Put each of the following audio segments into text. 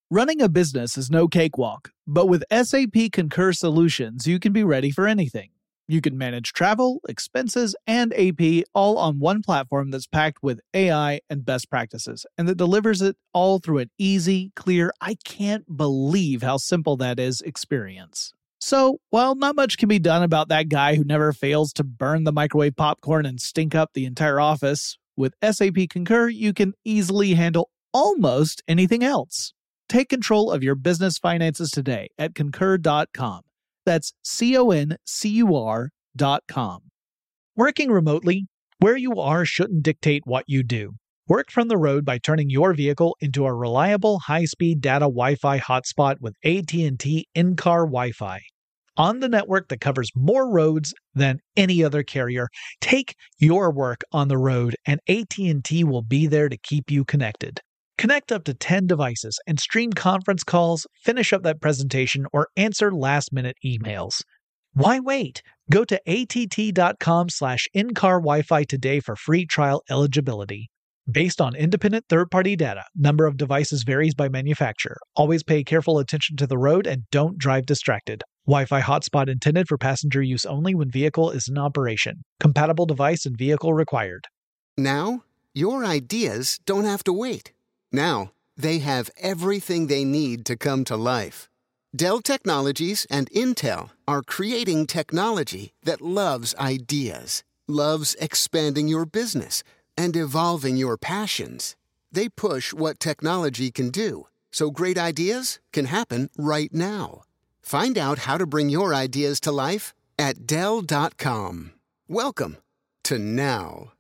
Running a business is no cakewalk, but with SAP Concur Solutions, you can be ready for anything. You can manage travel, expenses, and AP all on one platform that's packed with AI and best practices, and that delivers it all through an easy, clear, I can't believe how simple that is experience. So, while not much can be done about that guy who never fails to burn the microwave popcorn and stink up the entire office, with SAP Concur, you can easily handle almost anything else. Take control of your business finances today at Concur.com. That's CONCUR.com. Working remotely, where you are shouldn't dictate what you do. Work from the road by turning your vehicle into a reliable high-speed data Wi-Fi hotspot with AT&T in-car Wi-Fi. On the network that covers more roads than any other carrier, take your work on the road and AT&T will be there to keep you connected. Connect up to 10 devices and stream conference calls, finish up that presentation, or answer last-minute emails. Why wait? Go to att.com/in-car Wi-Fi today for free trial eligibility. Based on independent third-party data, number of devices varies by manufacturer. Always pay careful attention to the road and don't drive distracted. Wi-Fi hotspot intended for passenger use only when vehicle is in operation. Compatible device and vehicle required. Now, your ideas don't have to wait. Now, they have everything they need to come to life. Dell Technologies and Intel are creating technology that loves ideas, loves expanding your business, and evolving your passions. They push what technology can do, so great ideas can happen right now. Find out how to bring your ideas to life at Dell.com. Welcome to now.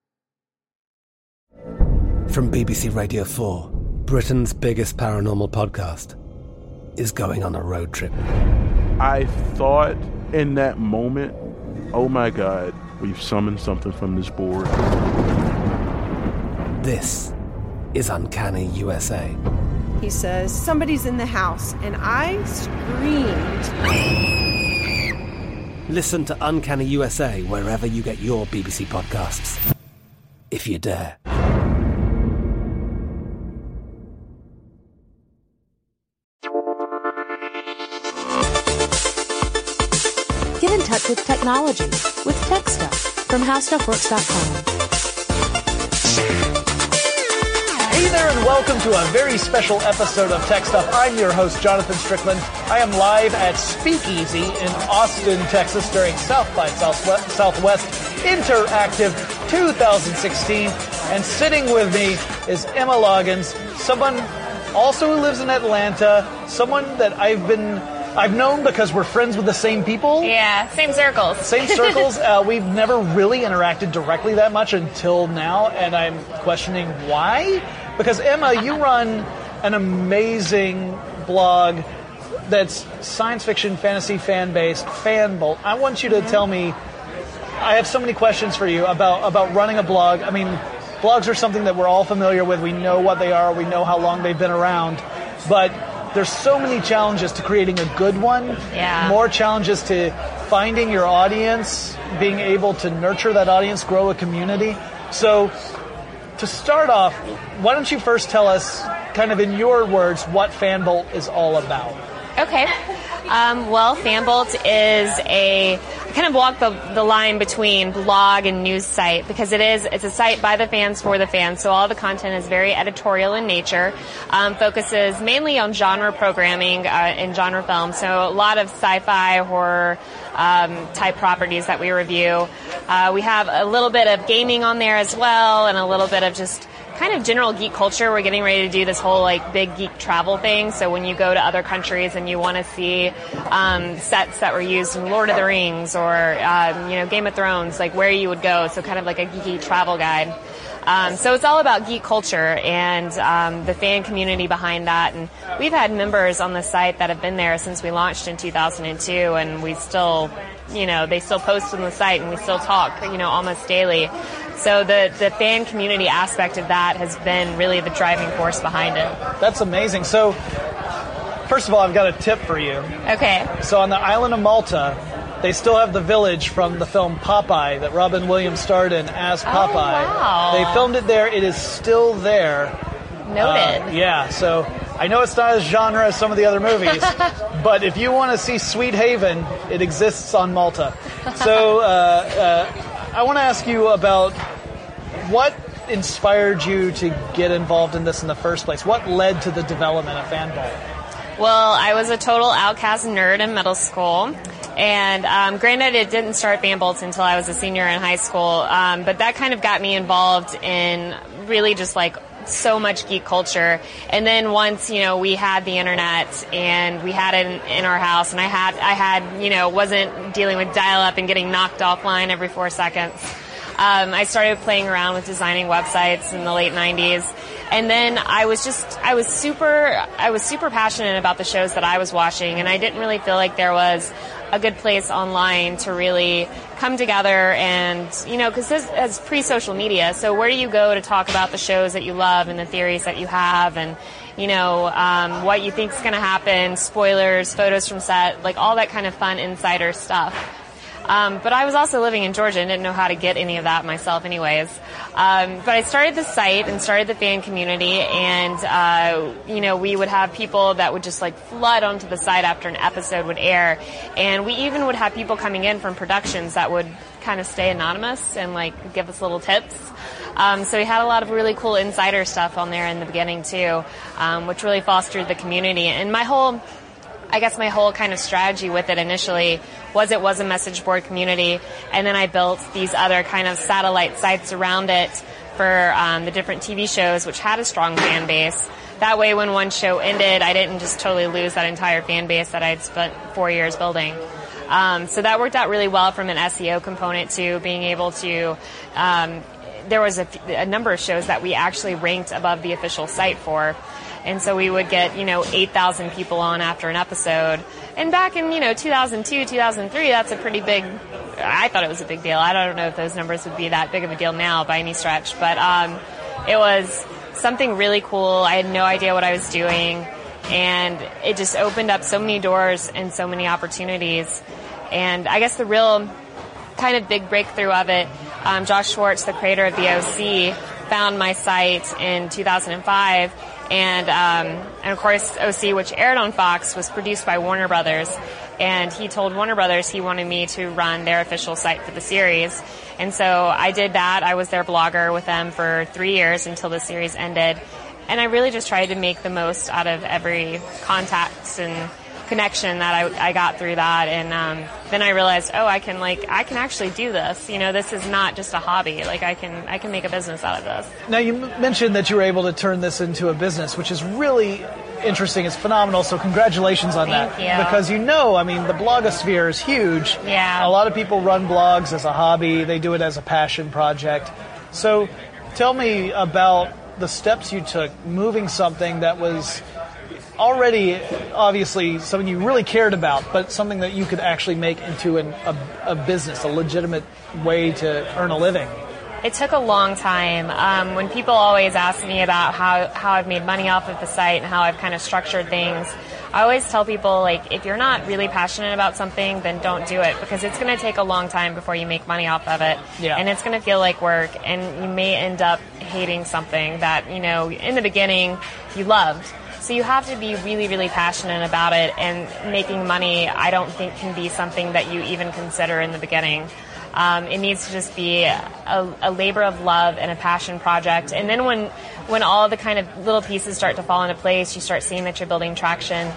From BBC Radio 4, Britain's biggest paranormal podcast is going on a road trip. I thought in that moment, oh my God, we've summoned something from this board. This is Uncanny USA. He says, somebody's in the house, and I screamed. Listen to Uncanny USA wherever you get your BBC podcasts, if you dare. Get in touch with technology with Tech Stuff from HowStuffWorks.com. Hey there, and welcome to a very special episode of Tech Stuff. I'm your host, Jonathan Strickland. I am live at Speakeasy in Austin, Texas during South by Southwest Interactive 2016. And sitting with me is Emma Loggins, someone also who lives in Atlanta, someone that I've known because we're friends with the same people. Yeah, same circles. Same circles. We've never really interacted directly that much until now, and I'm questioning why. Because, Emma, you run an amazing blog that's science fiction, fantasy, fan-based, Fanbolt. I want you to tell me, I have so many questions for you about running a blog. I mean, blogs are something that we're all familiar with. We know what they are. We know how long they've been around. But there's so many challenges to creating a good one. Yeah. More challenges to finding your audience, being able to nurture that audience, grow a community. So to start off, why don't you first tell us, kind of in your words, what Fanbolt is all about? Okay. Well, Fanbolt is I kind of walk the line between blog and news site because it's a site by the fans for the fans. So all the content is very editorial in nature, focuses mainly on genre programming and genre films. So a lot of sci-fi, horror type properties that we review. We have a little bit of gaming on there as well, and a little bit of just kind of general geek culture. We're getting ready to do this whole big geek travel thing. So when you go to other countries and you want to see sets that were used in Lord of the Rings or Game of Thrones, where you would go. So kind of like a geeky travel guide. So it's all about geek culture and the fan community behind that. And we've had members on the site that have been there since we launched in 2002, and we still, they still post on the site and we still talk, almost daily. So the fan community aspect of that has been really the driving force behind it. That's amazing. So, first of all, I've got a tip for you. Okay. So on the island of Malta, they still have the village from the film Popeye that Robin Williams starred in as Popeye. Oh, wow. They filmed it there. It is still there. Noted. So I know it's not as genre as some of the other movies, but if you want to see Sweet Haven, it exists on Malta. So I want to ask you about what inspired you to get involved in this in the first place? What led to the development of Fanbolt? Well, I was a total outcast nerd in middle school. And granted, it didn't start Fanbolt until I was a senior in high school, but that kind of got me involved in really just like so much geek culture. And then once, we had the internet and we had it in our house, and I had, wasn't dealing with dial-up and getting knocked offline every 4 seconds. I started playing around with designing websites in the late 90s. And then I was super passionate about the shows that I was watching, and I didn't really feel like there was a good place online to really come together and, because this is pre-social media, so where do you go to talk about the shows that you love and the theories that you have and, what you think is going to happen, spoilers, photos from set, like all that kind of fun insider stuff. But I was also living in Georgia and didn't know how to get any of that myself anyways. But I started the site and started the fan community, and, we would have people that would just like flood onto the site after an episode would air. And we even would have people coming in from productions that would kind of stay anonymous and like give us little tips. So we had a lot of really cool insider stuff on there in the beginning too, which really fostered the community. And my whole kind of strategy with it initially was it was a message board community, and then I built these other kind of satellite sites around it for the different TV shows, which had a strong fan base. That way, when one show ended, I didn't just totally lose that entire fan base that I'd spent 4 years building. So that worked out really well from an SEO component to being able to there was a number of shows that we actually ranked above the official site for. And so we would get, 8,000 people on after an episode. And back in, 2002, 2003, that's a pretty big, I thought it was a big deal. I don't know if those numbers would be that big of a deal now by any stretch. But it was something really cool. I had no idea what I was doing. And it just opened up so many doors and so many opportunities. And I guess the real kind of big breakthrough of it, Josh Schwartz, the creator of the OC, found my site in 2005. And of course, OC, which aired on Fox, was produced by Warner Brothers. And he told Warner Brothers he wanted me to run their official site for the series. And so I did that. I was their blogger with them for 3 years until the series ended. And I really just tried to make the most out of every contact and connection that I got through that. And then I realized, I can actually do this. This is not just a hobby. Like I can make a business out of this. Now you mentioned that you were able to turn this into a business, which is really interesting. It's phenomenal. So congratulations on that. Thank you. Because the blogosphere is huge. Yeah. A lot of people run blogs as a hobby. They do it as a passion project. So tell me about the steps you took moving something that was already obviously something you really cared about, but something that you could actually make into a business, a legitimate way to earn a living. It took a long time. When people always ask me about how I've made money off of the site and how I've kind of structured things, I always tell people, if you're not really passionate about something, then don't do it, because it's going to take a long time before you make money off of it. Yeah. And it's going to feel like work, and you may end up hating something that, in the beginning you loved. So you have to be really, really passionate about it, and making money, I don't think, can be something that you even consider in the beginning. It needs to just be a labor of love and a passion project. And then when all the kind of little pieces start to fall into place, you start seeing that you're building traction,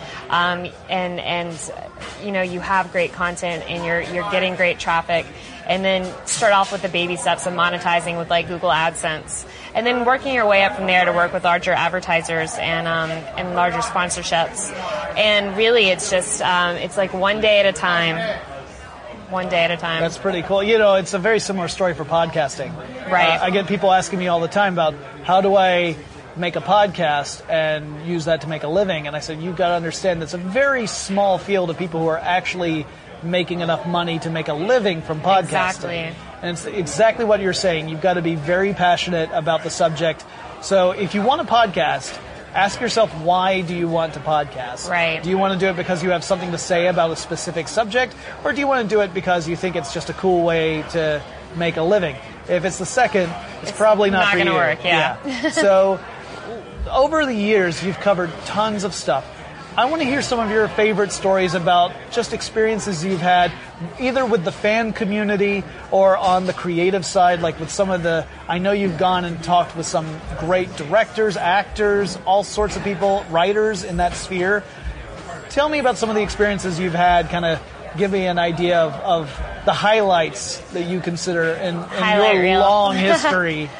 and you have great content and you're getting great traffic. And then start off with the baby steps of monetizing with Google AdSense. And then working your way up from there to work with larger advertisers and larger sponsorships. And really it's just, it's like one day at a time. One day at a time. That's pretty cool. It's a very similar story for podcasting. Right. I get people asking me all the time about how do I make a podcast and use that to make a living. And I said, you've got to understand that's a very small field of people who are actually making enough money to make a living from podcasting. Exactly. And it's exactly what you're saying. You've got to be very passionate about the subject. So if you want a podcast, ask yourself, why do you want to podcast? Right. Do you want to do it because you have something to say about a specific subject? Or do you want to do it because you think it's just a cool way to make a living? If it's the second, it's probably not for you. Not going to work, yeah. So over the years, you've covered tons of stuff. I want to hear some of your favorite stories about just experiences you've had, either with the fan community or on the creative side, like with some of the, I know you've gone and talked with some great directors, actors, all sorts of people, writers in that sphere. Tell me about some of the experiences you've had, kind of give me an idea of the highlights that you consider in your long history.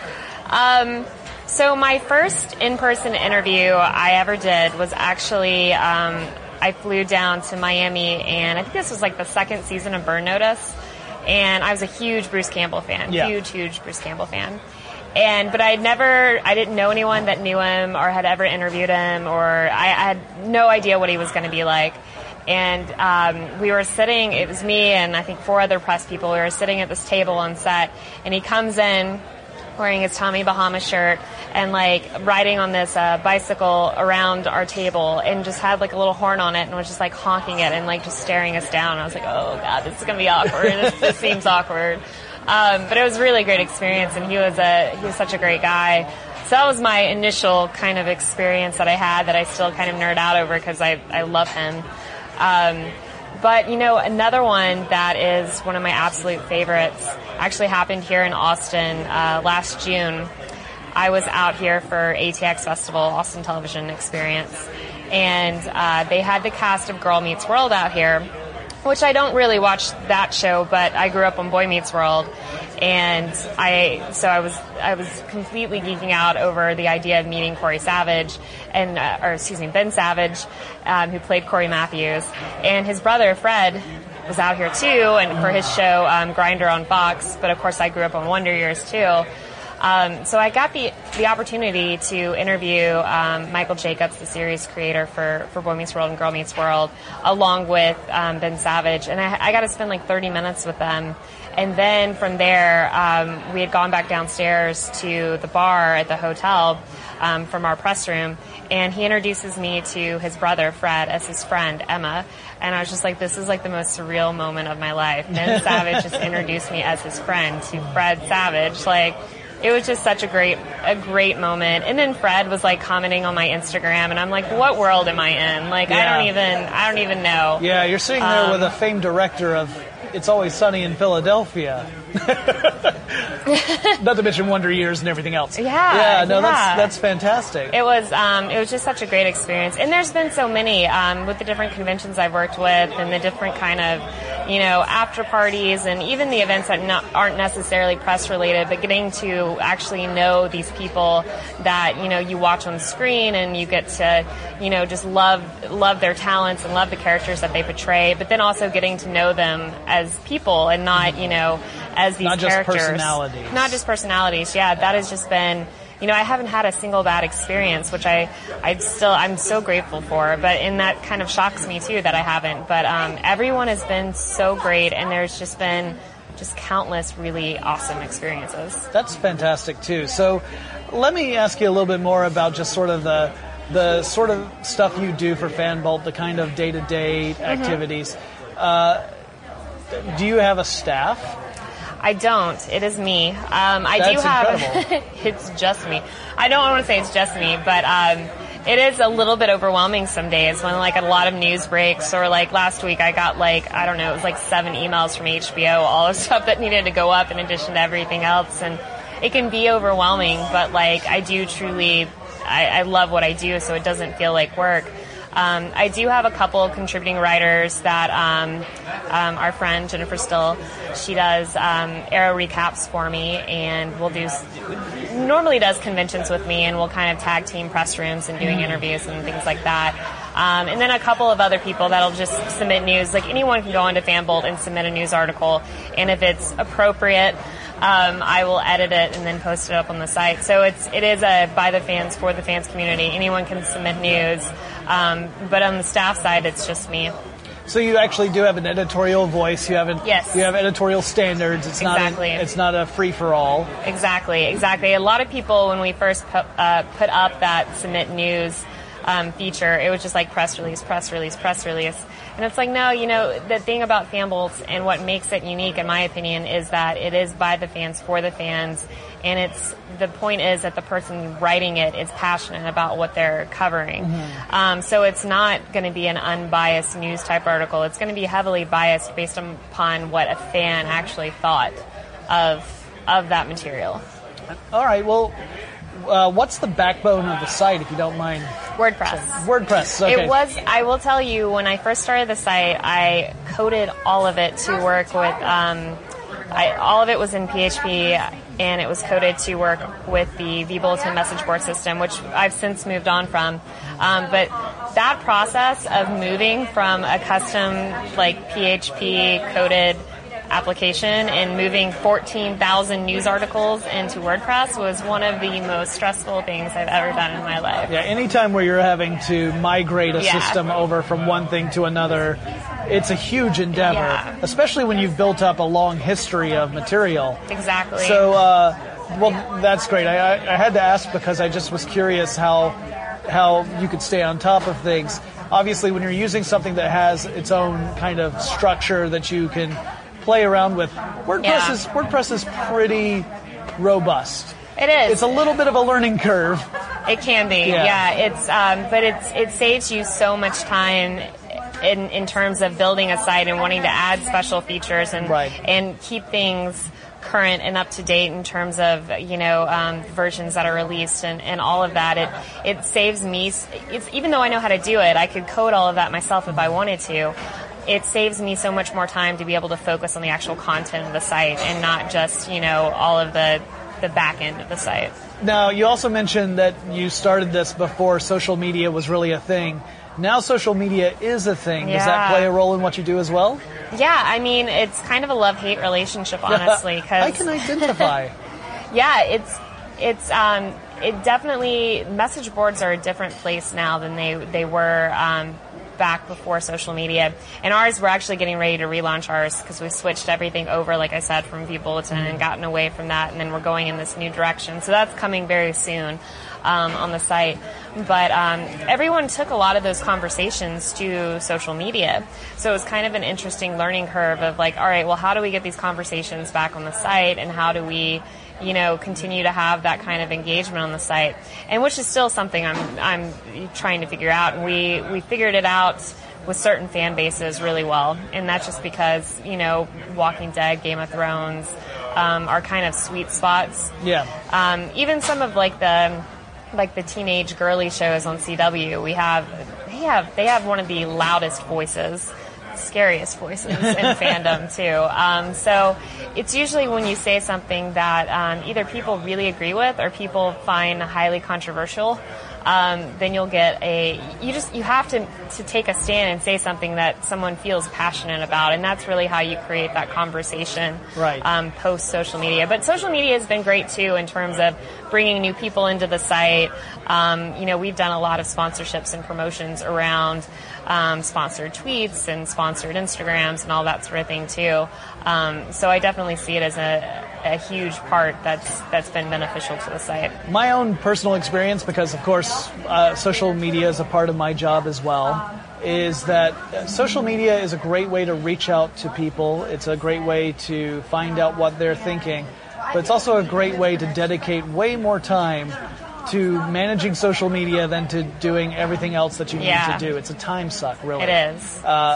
So my first in-person interview I ever did was actually, I flew down to Miami, and I think this was like the second season of Burn Notice, and I was a huge Bruce Campbell fan, huge Bruce Campbell fan. But I didn't know anyone that knew him or had ever interviewed him, or I had no idea what he was going to be like. And we were sitting, it was me and I think 4 other press people, we were sitting at this table on set, and he comes in wearing his Tommy Bahama shirt and like riding on this bicycle around our table, and just had like a little horn on it and was just like honking it and like just staring us down. I was like, oh God, this is going to be awkward. this seems awkward. But it was a really great experience, and he was such a great guy. So that was my initial kind of experience that I had, that I still kind of nerd out over because I love him. But, another one that is one of my absolute favorites actually happened here in Austin last June. I was out here for ATX Festival, Austin Television Experience, and they had the cast of Girl Meets World out here, which I don't really watch that show, but I grew up on Boy Meets World, and I was completely geeking out over the idea of meeting Corey Savage, Ben Savage, who played Corey Matthews, and his brother Fred was out here too, and for his show Grindr on Fox. But of course, I grew up on Wonder Years too. So I got the opportunity to interview Michael Jacobs, the series creator for Boy Meets World and Girl Meets World, along with Ben Savage, and I got to spend like 30 minutes with them. And then from there, we had gone back downstairs to the bar at the hotel from our press room, and he introduces me to his brother Fred as his friend Emma. And I was just like, this is like the most surreal moment of my life. Ben Savage just introduced me as his friend to Fred Savage. Like, it was just such a great moment. And then Fred was like commenting on my Instagram, and I'm like, what world am I in? Like, I don't even know. Yeah, you're sitting there with a famed director of It's Always Sunny in Philadelphia. Not to mention Wonder Years and everything else. That's fantastic. It was just such a great experience. And there's been so many with the different conventions I've worked with, and the different kind of, after parties, and even the events that aren't necessarily press related, but getting to actually know these people that, you watch on screen, and you get to, just love their talents and love the characters that they portray, but then also getting to know them as people and not, as these not characters. Not just personalities. Yeah, that has just been, I haven't had a single bad experience, which I'm so grateful for, and that kind of shocks me too that I haven't. But everyone has been so great, and there's just been countless really awesome experiences. That's fantastic too. So let me ask you a little bit more about just sort of the sort of stuff you do for Fanbolt, the kind of day-to-day activities. Do you have a staff? I don't. It is me. That's do have. Incredible. It's just me. I don't want to say it's just me, but it is a little bit overwhelming some days when like a lot of news breaks, or like last week I got like, I don't know, it was like 7 emails from HBO, all the stuff that needed to go up in addition to everything else, and it can be overwhelming. But like I do truly, I love what I do, so it doesn't feel like work. I do have a couple contributing writers that our friend Jennifer Still, she does Arrow recaps for me, and normally does conventions with me, and we'll kind of tag team press rooms and doing interviews and things like that. And then a couple of other people that'll just submit news. Like anyone can go onto Fanbolt and submit a news article, and if it's appropriate, I will edit it and then post it up on the site. So it is a by the fans, for the fans community. Anyone can submit news. But on the staff side, it's just me. So you actually do have an editorial voice. You have You have editorial standards. It's not a free for all. Exactly. A lot of people, when we first put up that submit news feature. It was just like press release, press release, press release. And it's like, no, the thing about FanBolts and what makes it unique, in my opinion, is that it is by the fans, for the fans. And the point is that the person writing it is passionate about what they're covering. Mm-hmm. So it's not going to be an unbiased news type article. It's going to be heavily biased based upon what a fan actually thought of that material. All right. Well, what's the backbone of the site, if you don't mind? WordPress. WordPress. Okay. I will tell you, when I first started the site, I coded all of it to work with, all of it was in PHP, and it was coded to work with the vBulletin message board system, which I've since moved on from. But that process of moving from a custom, PHP coded application and moving 14,000 news articles into WordPress was one of the most stressful things I've ever done in my life. Yeah, anytime where you're having to migrate a system over from one thing to another, it's a huge endeavor, especially when you've built up a long history of material. Exactly. So, well, that's great. I had to ask because I just was curious how you could stay on top of things. Obviously, when you're using something that has its own kind of structure that you can play around with, WordPress is pretty robust. It is. It's a little bit of a learning curve. It can be. Yeah. But it saves you so much time in terms of building a site and wanting to add special features and keep things current and up to date in terms of versions that are released and all of that. It saves me. Even though I know how to do it, I could code all of that myself if I wanted to. It saves me so much more time to be able to focus on the actual content of the site and not just all of the back end of the site. Now, you also mentioned that you started this before social media was really a thing. Now social media is a thing. Does that play a role in what you do as well? Yeah, I mean, it's kind of a love-hate relationship, honestly. Cause I can identify. Yeah, it definitely, message boards are a different place now than they were back before social media. And ours, we're actually getting ready to relaunch ours because we switched everything over, like I said, from vBulletin and gotten away from that, and then we're going in this new direction. So that's coming very soon on the site. But everyone took a lot of those conversations to social media. So it was kind of an interesting learning curve of all right, well, how do we get these conversations back on the site, and how do we continue to have that kind of engagement on the site, and which is still something I'm trying to figure out. And we figured it out with certain fan bases really well, and that's just because Walking Dead, Game of Thrones are kind of sweet spots. Yeah. Even some of the teenage girly shows on CW, they have one of the loudest voices. Scariest voices in fandom too. So it's usually when you say something that either people really agree with or people find highly controversial, then you'll get you have to take a stand and say something that someone feels passionate about, and that's really how you create that conversation post social media. But social media has been great too in terms of bringing new people into the site. We've done a lot of sponsorships and promotions around sponsored tweets and sponsored Instagrams and all that sort of thing too. So I definitely see it as a huge part that's been beneficial to the site. My own personal experience, because of course social media is a part of my job as well, is that social media is a great way to reach out to people. It's a great way to find out what they're thinking, but it's also a great way to dedicate way more time to managing social media than to doing everything else that you need to do. It's a time suck, really. It is.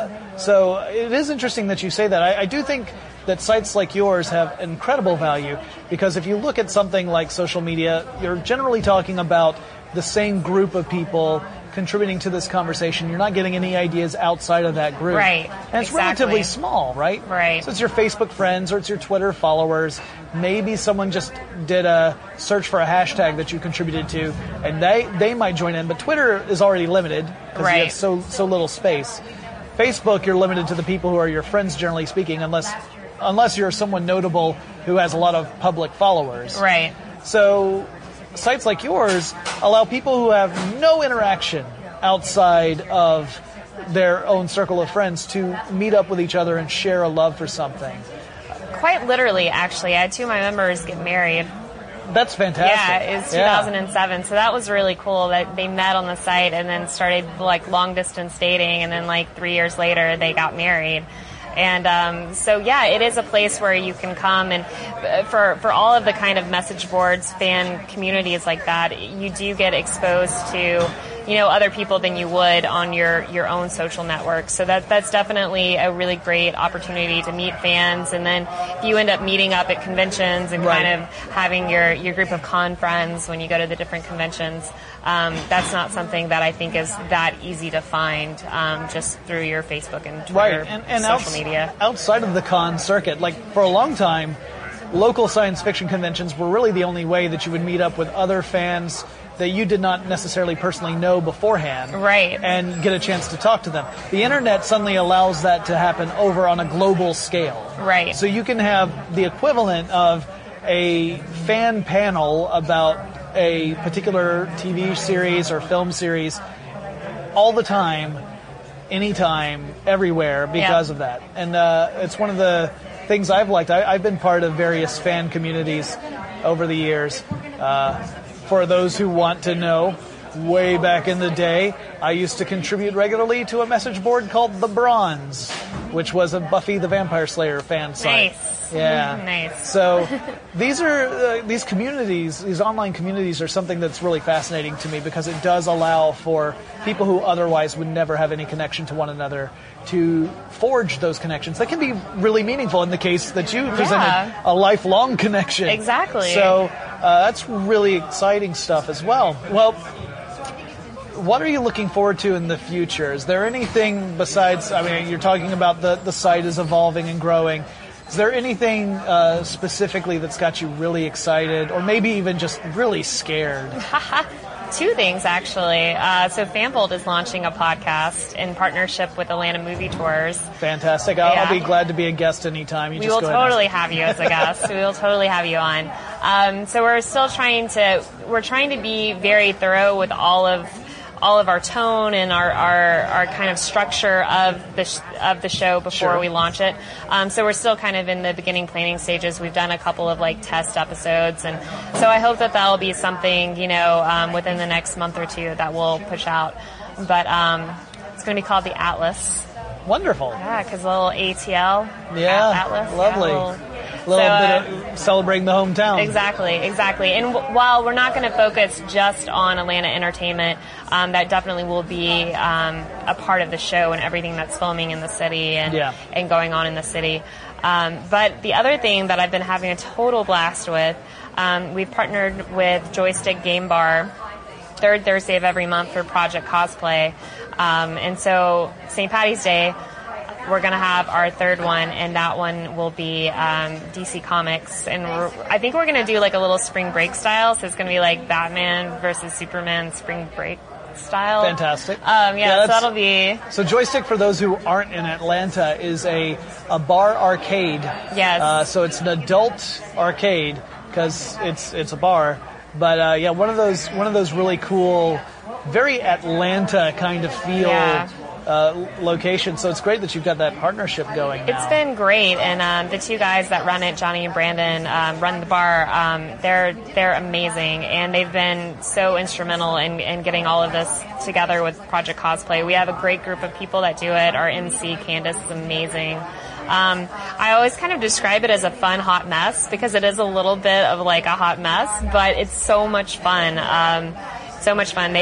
So it is interesting that you say that. I do think that sites like yours have incredible value, because if you look at something like social media, you're generally talking about the same group of people contributing to this conversation. You're not getting any ideas outside of that group. Right. And it's relatively small, right? Right. So it's your Facebook friends or it's your Twitter followers. Maybe someone just did a search for a hashtag that you contributed to, and they might join in. But Twitter is already limited because you have so little space. Facebook, you're limited to the people who are your friends, generally speaking, unless you're someone notable who has a lot of public followers. Right. So sites like yours allow people who have no interaction outside of their own circle of friends to meet up with each other and share a love for something. Quite literally, actually. I had two of my members get married That's fantastic. Yeah, it's 2007. So that was really cool that they met on the site and then started like long distance dating, and then like 3 years later they got married. And so, yeah, it is a place where you can come, and for all of the kind of message boards, fan communities like that, you do get exposed to, you know, other people than you would on your own social network. So that's definitely a really great opportunity to meet fans. And then if you end up meeting up at conventions and kind of having your group of con friends when you go to the different conventions, that's not something that I think is that easy to find just through your Facebook and Twitter, and social media. Outside of the con circuit, like for a long time, local science fiction conventions were really the only way that you would meet up with other fans that you did not necessarily personally know beforehand, and get a chance to talk to them. The internet suddenly allows that to happen over on a global scale. Right. So you can have the equivalent of a fan panel about a particular TV series or film series all the time, anytime, everywhere because of that. And it's one of the things I've liked. I've been part of various fan communities over the years. For those who want to know, way back in the day, I used to contribute regularly to a message board called The Bronze, which was a Buffy the Vampire Slayer fan site. Nice. Yeah. Nice. So these communities, these online communities, are something that's really fascinating to me because it does allow for people who otherwise would never have any connection to one another to forge those connections. That can be really meaningful in the case that you presented, a lifelong connection. Exactly. So that's really exciting stuff as well. Well, what are you looking forward to in the future? Is there anything besides, I mean, you're talking about the site is evolving and growing. Is there anything specifically that's got you really excited, or maybe even just really scared? Two things, actually. So Fanbolt is launching a podcast in partnership with Atlanta Movie Tours. Fantastic. I'll be glad to be a guest anytime. We will totally have you as a guest. We will totally have you on. So we're still trying to be very thorough with all of our tone and our kind of structure of the show before we launch it. So we're still kind of in the beginning planning stages. We've done a couple of like test episodes, and so I hope that that'll be something, you know, within the next month or two that we'll push out. But it's going to be called the Atlas. Wonderful. Yeah, because a little ATL. Yeah, Atlas. lovely. A little bit of celebrating the hometown. Exactly. And while we're not going to focus just on Atlanta entertainment, that definitely will be a part of the show and everything that's filming in the city and going on in the city. But the other thing that I've been having a total blast with, we've partnered with Joystick Game Bar, third Thursday of every month for Project Cosplay. And so St. Paddy's Day, we're going to have our third one, and that one will be DC Comics. And I think we're going to do like a little spring break style, so it's going to be like Batman versus Superman spring break style. Fantastic. So that'll be... So Joystick, for those who aren't in Atlanta, is a bar arcade. Yes. So it's an adult arcade because it's a bar. But one of those really cool, very Atlanta kind of feel location. So it's great that you've got that partnership going now. It's been great, and the two guys that run it, Johnny and Brandon, run the bar. They're amazing, and they've been so instrumental in getting all of this together with Project Cosplay. We have a great group of people that do it. Our MC, Candace, is amazing. I always kind of describe it as a fun hot mess because it is a little bit of like a hot mess, but it's so much fun. So much fun.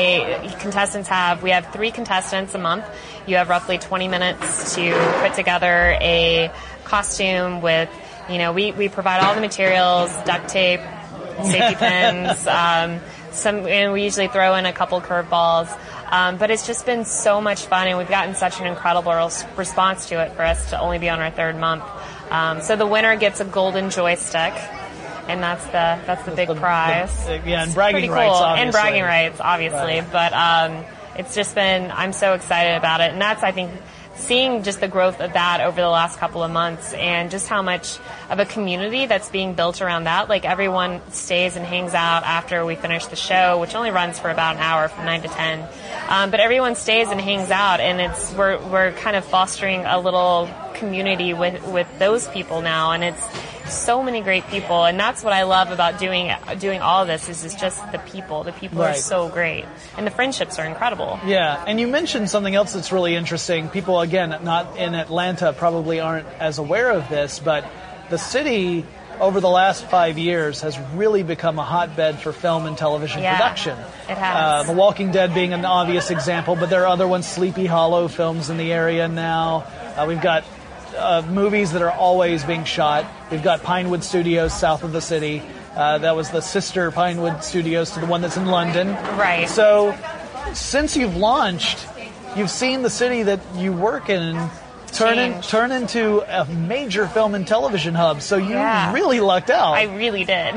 We have 3 contestants a month. You have roughly 20 minutes to put together a costume with, you know, we provide all the materials, duct tape, safety pins, and we usually throw in a couple curveballs. But it's just been so much fun, and we've gotten such an incredible response to it for us to only be on our 3rd month. So the winner gets a golden joystick. And that's the big prize. And bragging rights, cool. obviously. And bragging rights, obviously. Right. But it's just been, I'm so excited about it. And that's, I think, seeing just the growth of that over the last couple of months and just how much of a community that's being built around that. Like, everyone stays and hangs out after we finish the show, which only runs for about an hour from 9 to 10. But everyone stays and hangs out, and we're kind of fostering a little community with those people now, and it's so many great people, and that's what I love about doing all of this is just the people. The people are so great, and the friendships are incredible. Yeah, and you mentioned something else that's really interesting. People, again, not in Atlanta probably aren't as aware of this, but the city over the last 5 years has really become a hotbed for film and television production. It has. The Walking Dead being an obvious example, but there are other ones, Sleepy Hollow films in the area now. We've got movies that are always being shot. We've got Pinewood Studios south of the city. That was the sister Pinewood Studios to the one that's in London. Right. So since you've launched, you've seen the city that you work in turn into a major film and television hub. So you really lucked out. I really did.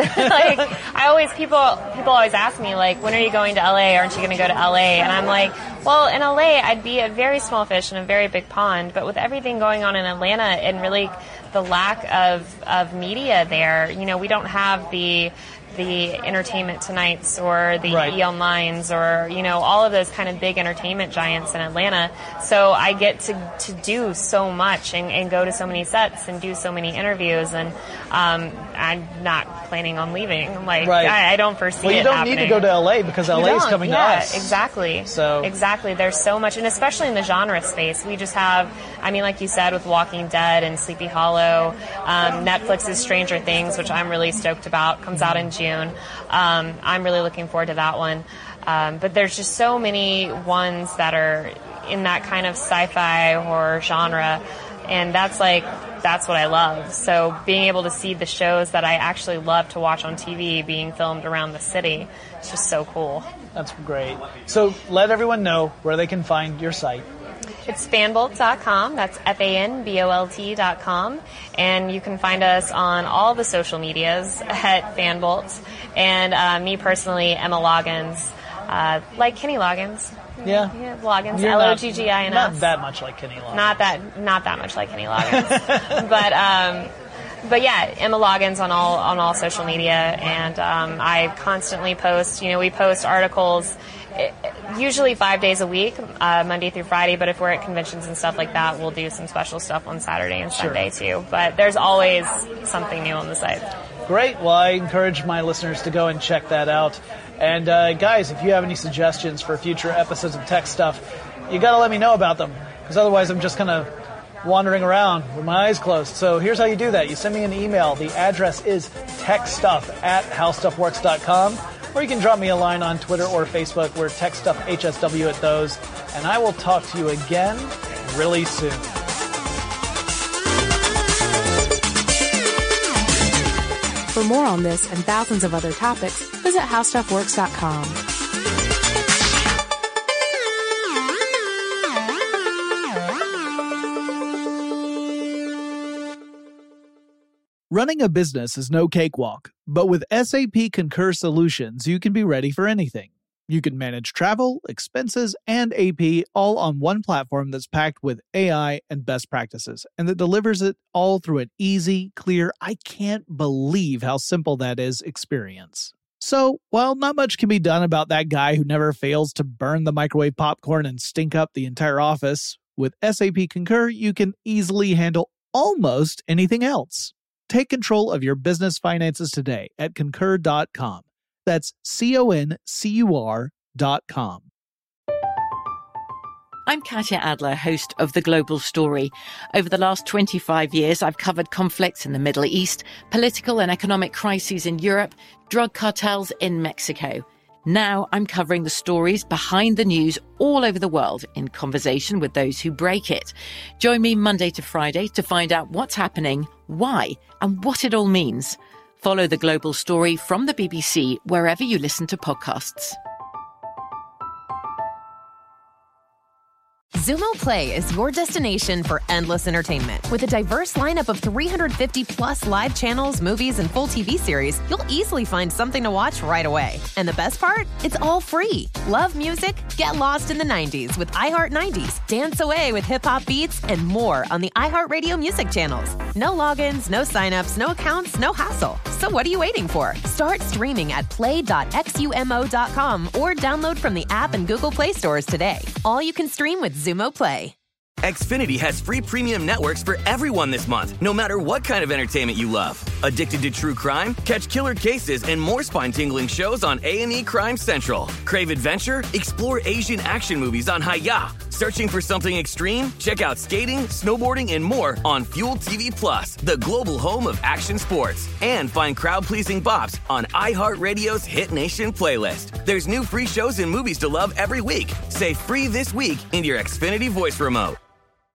People always ask me, like, when are you going to LA? Aren't you going to go to LA? And I'm like, well, in LA, I'd be a very small fish in a very big pond. But with everything going on in Atlanta and really the lack of media there, we don't have the Entertainment Tonight's or the E! Online's or, all of those kind of big entertainment giants in Atlanta. So I get to do so much and go to so many sets and do so many interviews, and I'm not planning on leaving. I don't foresee it happening. Well, you don't need to go to LA because LA is coming to us. Exactly. Exactly. There's so much, and especially in the genre space. We just have, like you said, with Walking Dead and Sleepy Hollow, Netflix's Stranger Things, which I'm really stoked about, comes out in June. I'm really looking forward to that one. But there's just so many ones that are in that kind of sci-fi horror genre, and that's what I love. So being able to see the shows that I actually love to watch on TV being filmed around the city, it's just so cool. That's great. So let everyone know where they can find your site. It's fanbolt.com. That's FANBOLT.com. And you can find us on all the social medias at Fanbolt. And me personally, Emma Loggins, like Kenny Loggins. Yeah, Loggins, Loggins. Not that much like Kenny Loggins. Not that much like Kenny Loggins. But yeah, Emma Loggins on all social media, and I constantly post. We post articles usually 5 days a week, Monday through Friday. But if we're at conventions and stuff like that, we'll do some special stuff on Saturday and Sunday too. But there's always something new on the site. Great. Well, I encourage my listeners to go and check that out. And guys, if you have any suggestions for future episodes of Tech Stuff, you got to let me know about them, because otherwise I'm just kind of wandering around with my eyes closed. So here's how you do that. You send me an email. The address is techstuff@howstuffworks.com, or you can drop me a line on Twitter or Facebook. We're TechStuffHSW at those, and I will talk to you again really soon. For more on this and thousands of other topics, visit howstuffworks.com. Running a business is no cakewalk, but with SAP Concur Solutions, you can be ready for anything. You can manage travel, expenses, and AP all on one platform that's packed with AI and best practices, and that delivers it all through an easy, clear, I can't believe how simple that is experience. So, while not much can be done about that guy who never fails to burn the microwave popcorn and stink up the entire office, with SAP Concur, you can easily handle almost anything else. Take control of your business finances today at Concur.com. That's CONCUR.com. I'm Katya Adler, host of The Global Story. Over the last 25 years, I've covered conflicts in the Middle East, political and economic crises in Europe, drug cartels in Mexico. Now I'm covering the stories behind the news all over the world in conversation with those who break it. Join me Monday to Friday to find out what's happening, why, and what it all means. Follow The Global Story from the BBC wherever you listen to podcasts. Xumo Play is your destination for endless entertainment. With a diverse lineup of 350-plus live channels, movies, and full TV series, you'll easily find something to watch right away. And the best part? It's all free. Love music? Get lost in the 90s with iHeart 90s, dance away with hip-hop beats, and more on the iHeartRadio music channels. No logins, no signups, no accounts, no hassle. So what are you waiting for? Start streaming at play.xumo.com or download from the app and Google Play stores today. All you can stream with Xumo Play. Xfinity has free premium networks for everyone this month, no matter what kind of entertainment you love. Addicted to true crime? Catch killer cases and more spine-tingling shows on A&E Crime Central. Crave adventure? Explore Asian action movies on Hi-Ya. Searching for something extreme? Check out skating, snowboarding, and more on Fuel TV Plus, the global home of action sports. And find crowd-pleasing bops on iHeartRadio's Hit Nation playlist. There's new free shows and movies to love every week. Say free this week in your Xfinity voice remote.